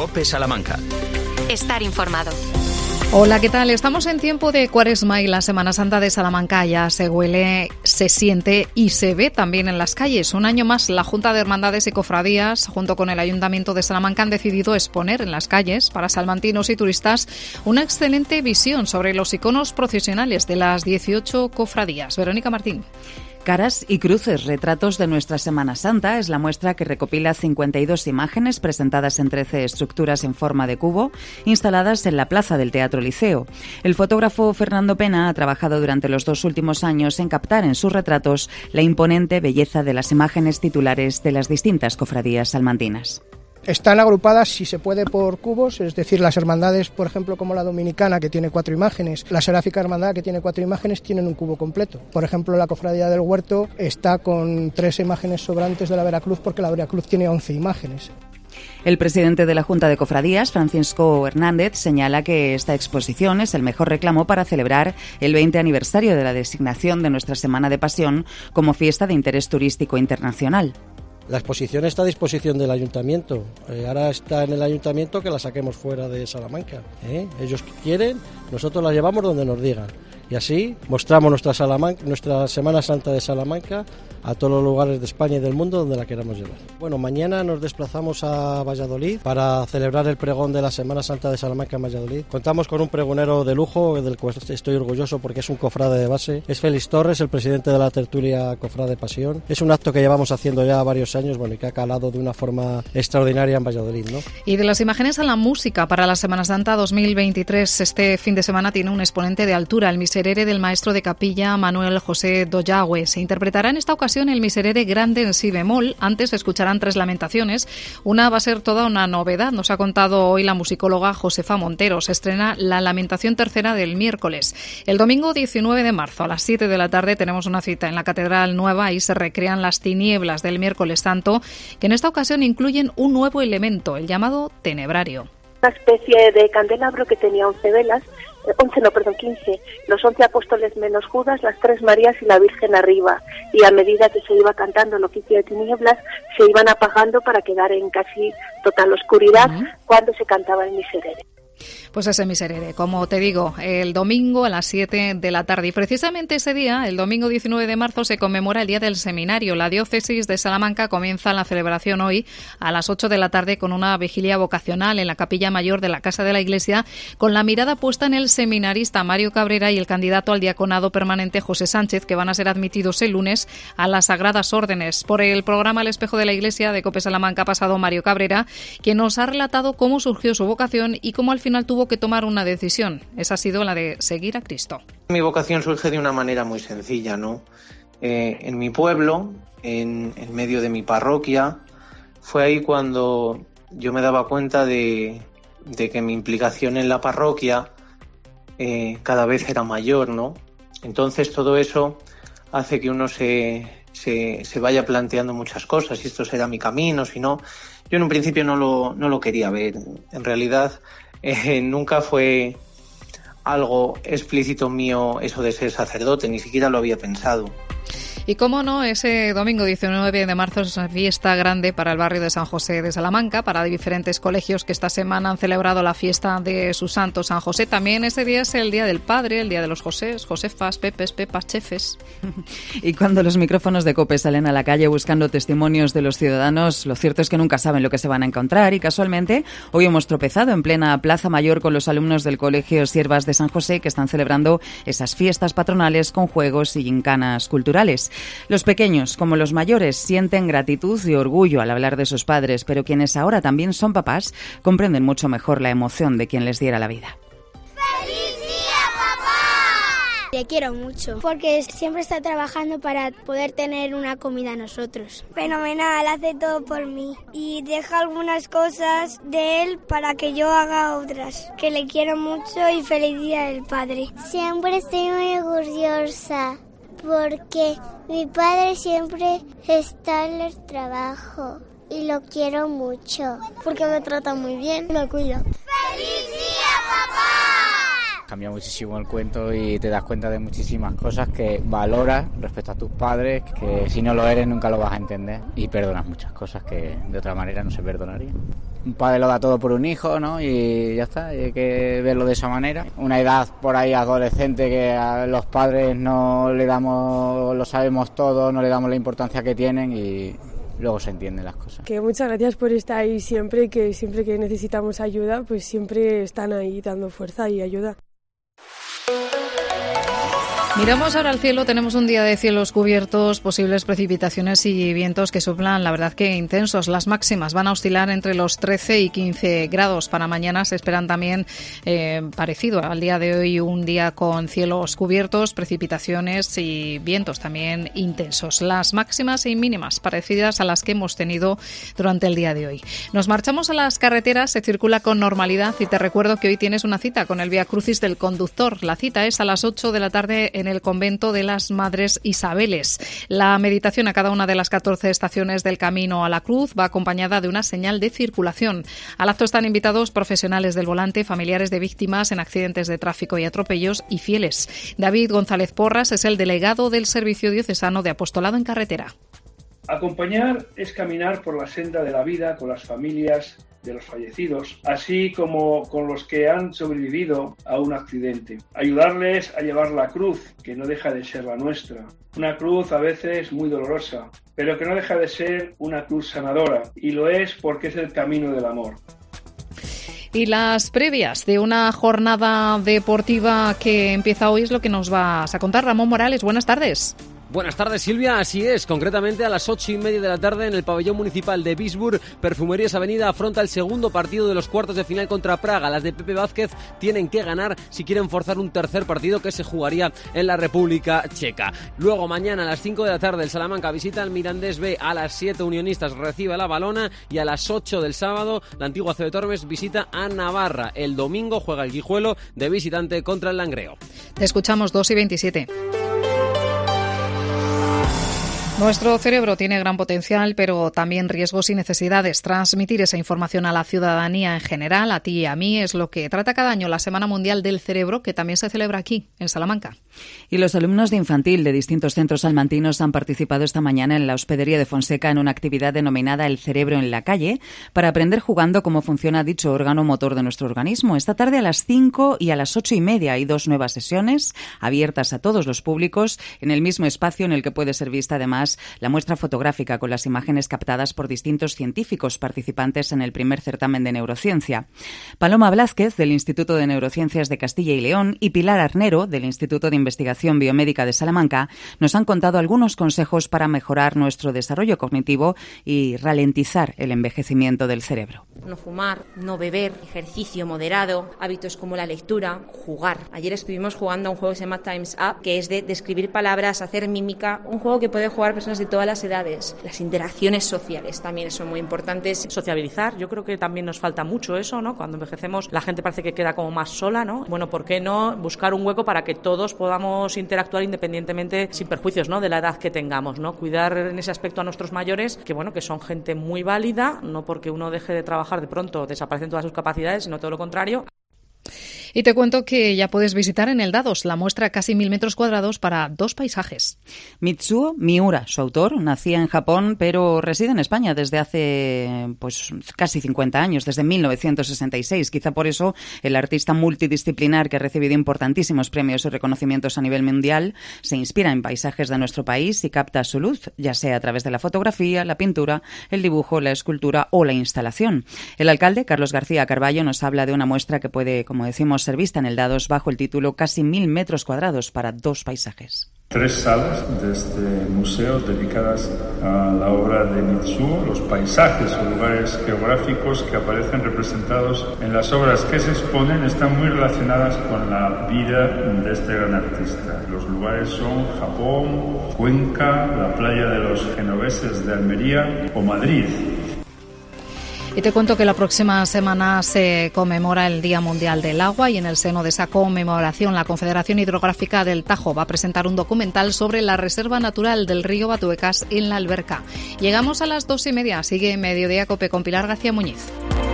COPE Salamanca. Estar informado. Hola, ¿qué tal? Estamos en tiempo de Cuaresma y la Semana Santa de Salamanca ya se huele, se siente y se ve también en las calles. Un año más, la Junta de Hermandades y Cofradías, junto con el Ayuntamiento de Salamanca, han decidido exponer en las calles, para salmantinos y turistas, una excelente visión sobre los iconos procesionales de las 18 cofradías. Verónica Martín. Caras y cruces, retratos de nuestra Semana Santa, es la muestra que recopila 52 imágenes presentadas en 13 estructuras en forma de cubo, instaladas en la plaza del Teatro Liceo. El fotógrafo Fernando Pena ha trabajado durante los 2 últimos años en captar en sus retratos la imponente belleza de las imágenes titulares de las distintas cofradías salmantinas. Están agrupadas, si se puede, por cubos, es decir, las hermandades, por ejemplo, como la dominicana, que tiene 4 imágenes, la seráfica hermandad, que tiene 4 imágenes, tienen un cubo completo. Por ejemplo, la cofradía del Huerto está con 3 imágenes sobrantes de la Veracruz, porque la Veracruz tiene 11 imágenes. El presidente de la Junta de Cofradías, Francisco Hernández, señala que esta exposición es el mejor reclamo para celebrar el 20 aniversario de la designación de nuestra Semana de Pasión como fiesta de interés turístico internacional. La exposición está a disposición del Ayuntamiento. Ahora está en el Ayuntamiento que la saquemos fuera de Salamanca. Ellos quieren, nosotros la llevamos donde nos digan. Y así mostramos nuestra Semana Santa de Salamanca a todos los lugares de España y del mundo donde la queramos llevar. Bueno, mañana nos desplazamos a Valladolid para celebrar el pregón de la Semana Santa de Salamanca en Valladolid. Contamos con un pregonero de lujo, del cual estoy orgulloso porque es un cofrade de base. Es Félix Torres, el presidente de la tertulia Cofrade Pasión. Es un acto que llevamos haciendo ya varios años, y que ha calado de una forma extraordinaria en Valladolid, ¿no? Y de las imágenes a la música para la Semana Santa 2023, este fin de semana tiene un exponente de altura, el Miserere del maestro de capilla Manuel José Dollagüe. Se interpretará en esta ocasión el Miserere grande en si bemol. Antes escucharán 3 lamentaciones. Una va a ser toda una novedad. Nos ha contado hoy la musicóloga Josefa Montero. Se estrena la lamentación tercera del miércoles. El domingo 19 de marzo a las 7 de la tarde tenemos una cita en la Catedral Nueva y se recrean las tinieblas del miércoles santo, que en esta ocasión incluyen un nuevo elemento, el llamado tenebrario. Una especie de candelabro que tenía 15, los 11 apóstoles menos Judas, las 3 Marías y la Virgen arriba, y a medida que se iba cantando el oficio de tinieblas, se iban apagando para quedar en casi total oscuridad cuando se cantaba el Miserere. Pues ese Miserere, como te digo, el domingo a las 7 de la tarde. Y precisamente ese día, el domingo 19 de marzo, se conmemora el Día del Seminario. La diócesis de Salamanca comienza la celebración hoy a las 8 de la tarde con una vigilia vocacional en la capilla mayor de la Casa de la Iglesia, con la mirada puesta en el seminarista Mario Cabrera y el candidato al diaconado permanente José Sánchez, que van a ser admitidos el lunes a las Sagradas Órdenes. Por el programa El Espejo de la Iglesia de COPE Salamanca ha pasado Mario Cabrera, quien nos ha relatado cómo surgió su vocación y cómo al final tuvo que tomar una decisión. Esa ha sido la de seguir a Cristo. Mi vocación surge de una manera muy sencilla, ¿no? En mi pueblo, en medio de mi parroquia, fue ahí cuando yo me daba cuenta de que mi implicación en la parroquia cada vez era mayor, ¿no? Entonces todo eso hace que uno se vaya planteando muchas cosas, si esto será mi camino, si no. Yo en un principio no lo quería ver. En realidad nunca fue algo explícito mío eso de ser sacerdote, ni siquiera lo había pensado. Y cómo no, ese domingo 19 de marzo es una fiesta grande para el barrio de San José de Salamanca, para diferentes colegios que esta semana han celebrado la fiesta de su santo San José. También ese día es el Día del Padre, el Día de los Josés, Josefas, Pepes, Pepas, Chefes. Y cuando los micrófonos de COPE salen a la calle buscando testimonios de los ciudadanos, lo cierto es que nunca saben lo que se van a encontrar y casualmente hoy hemos tropezado en plena Plaza Mayor con los alumnos del Colegio Siervas de San José que están celebrando esas fiestas patronales con juegos y gincanas culturales. Los pequeños, como los mayores, sienten gratitud y orgullo al hablar de sus padres, pero quienes ahora también son papás comprenden mucho mejor la emoción de quien les diera la vida. ¡Feliz día, papá! Le quiero mucho, porque siempre está trabajando para poder tener una comida nosotros. Fenomenal, hace todo por mí y deja algunas cosas de él para que yo haga otras. Que le quiero mucho y feliz día del padre. Siempre estoy muy orgullosa, porque mi padre siempre está en el trabajo y lo quiero mucho. Porque me trata muy bien, me cuida. ¡Feliz día, papá! Cambia muchísimo el cuento y te das cuenta de muchísimas cosas que valoras respecto a tus padres, que si no lo eres nunca lo vas a entender, y perdonas muchas cosas que de otra manera no se perdonarían. un padre lo da todo por un hijo, ¿no? Y ya está, hay que verlo de esa manera. Una edad por ahí adolescente que a los padres no le damos, lo sabemos todo, no le damos la importancia que tienen y luego se entienden las cosas. Que muchas gracias por estar ahí siempre que necesitamos ayuda, pues siempre están ahí dando fuerza y ayuda. Miramos ahora al cielo, tenemos un día de cielos cubiertos, posibles precipitaciones y vientos que soplan, la verdad que intensos. Las máximas van a oscilar entre los 13 y 15 grados. Para mañana se esperan también, parecido al día de hoy, un día con cielos cubiertos, precipitaciones y vientos también intensos. Las máximas y mínimas parecidas a las que hemos tenido durante el día de hoy. Nos marchamos a las carreteras, se circula con normalidad y te recuerdo que hoy tienes una cita con el Vía Crucis del conductor. La cita es a las 8 de la tarde en el convento de las Madres Isabeles. La meditación a cada una de las 14 estaciones del Camino a la Cruz va acompañada de una señal de circulación. Al acto están invitados profesionales del volante, familiares de víctimas en accidentes de tráfico y atropellos y fieles. David González Porras es el delegado del Servicio Diocesano de Apostolado en Carretera. Acompañar es caminar por la senda de la vida con las familias de los fallecidos, así como con los que han sobrevivido a un accidente. Ayudarles a llevar la cruz, que no deja de ser la nuestra. Una cruz a veces muy dolorosa, pero que no deja de ser una cruz sanadora, y lo es porque es el camino del amor. Y las previas de una jornada deportiva que empieza hoy es lo que nos vas a contar. Ramón Morales, buenas tardes. Buenas tardes, Silvia, así es, concretamente a las 8:30 de la tarde en el pabellón municipal de Bisburg, Perfumerías Avenida afronta el segundo partido de los cuartos de final contra Praga. Las de Pepe Vázquez tienen que ganar si quieren forzar un tercer partido que se jugaría en la República Checa. Luego mañana a las 5 de la tarde el Salamanca visita al Mirandés B, a las 7 Unionistas recibe a la Valona y a las 8 del sábado la antigua CB Tormes visita a Navarra. El domingo juega el Guijuelo de visitante contra el Langreo. Te escuchamos 2:27. Nuestro cerebro tiene gran potencial, pero también riesgos y necesidades. Transmitir esa información a la ciudadanía en general, a ti y a mí, es lo que trata cada año la Semana Mundial del Cerebro, que también se celebra aquí, en Salamanca. Y los alumnos de infantil de distintos centros salmantinos han participado esta mañana en la Hospedería de Fonseca en una actividad denominada El Cerebro en la Calle, para aprender jugando cómo funciona dicho órgano motor de nuestro organismo. Esta tarde a las 5 y a las 8:30 hay 2 nuevas sesiones abiertas a todos los públicos en el mismo espacio en el que puede ser vista además la muestra fotográfica con las imágenes captadas por distintos científicos participantes en el primer certamen de neurociencia. Paloma Blázquez, del Instituto de Neurociencias de Castilla y León, y Pilar Arnero, del Instituto de Investigación Biomédica de Salamanca, nos han contado algunos consejos para mejorar nuestro desarrollo cognitivo y ralentizar el envejecimiento del cerebro. No fumar, no beber, ejercicio moderado, hábitos como la lectura, jugar. Ayer estuvimos jugando a un juego que se llama Time's Up, que es de describir palabras, hacer mímica, un juego que puede jugar personas de todas las edades. Las interacciones sociales también son muy importantes. Sociabilizar, yo creo que también nos falta mucho eso, ¿no? Cuando envejecemos la gente parece que queda como más sola, ¿no? Bueno, ¿por qué no buscar un hueco para que todos podamos interactuar independientemente, sin perjuicios, ¿no?, de la edad que tengamos, ¿no? Cuidar en ese aspecto a nuestros mayores, que bueno, que son gente muy válida, no porque uno deje de trabajar de pronto desaparecen todas sus capacidades, sino todo lo contrario. Y te cuento que ya puedes visitar en el Dados la muestra casi 1.000 metros cuadrados para 2 paisajes. Mitsuo Miura, su autor, nacía en Japón, pero reside en España desde hace casi 50 años, desde 1966. Quizá por eso el artista multidisciplinar, que ha recibido importantísimos premios y reconocimientos a nivel mundial, se inspira en paisajes de nuestro país y capta su luz, ya sea a través de la fotografía, la pintura, el dibujo, la escultura o la instalación. El alcalde, Carlos García Carballo, nos habla de una muestra que puede, como decimos, ser vista en el Dados bajo el título Casi 1.000 metros cuadrados para 2 paisajes. 3 salas de este museo dedicadas a la obra de Mitsuo, los paisajes o lugares geográficos que aparecen representados en las obras que se exponen están muy relacionadas con la vida de este gran artista. Los lugares son Japón, Cuenca, la playa de los genoveses de Almería o Madrid. Y te cuento que la próxima semana se conmemora el Día Mundial del Agua y en el seno de esa conmemoración la Confederación Hidrográfica del Tajo va a presentar un documental sobre la Reserva Natural del río Batuecas en La Alberca. Llegamos a las 2:30. Sigue Mediodía Cope con Pilar García Muñiz.